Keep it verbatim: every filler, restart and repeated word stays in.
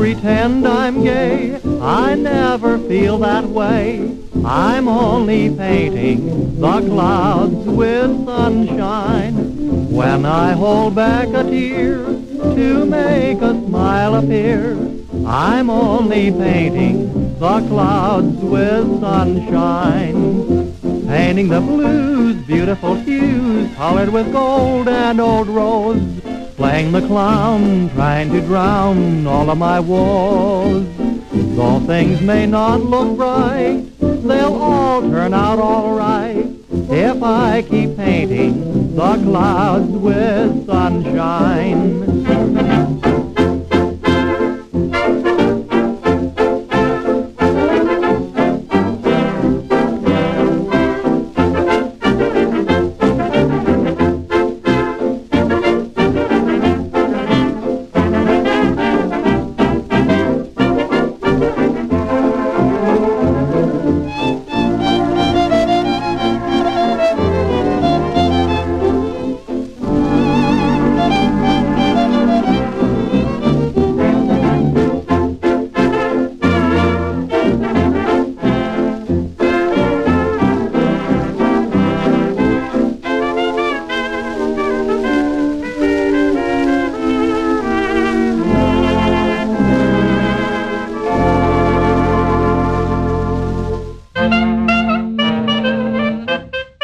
pretend I'm gay, I never feel that way. I'm only painting the clouds with sunshine. When I hold back a tear to make a smile appear, I'm only painting the clouds with sunshine. Painting the blues, beautiful hues, colored with gold and old rose. Playing the clown, trying to drown all of my woes. Though things may not look bright, they'll all turn out all right if I keep painting the clouds with sunshine.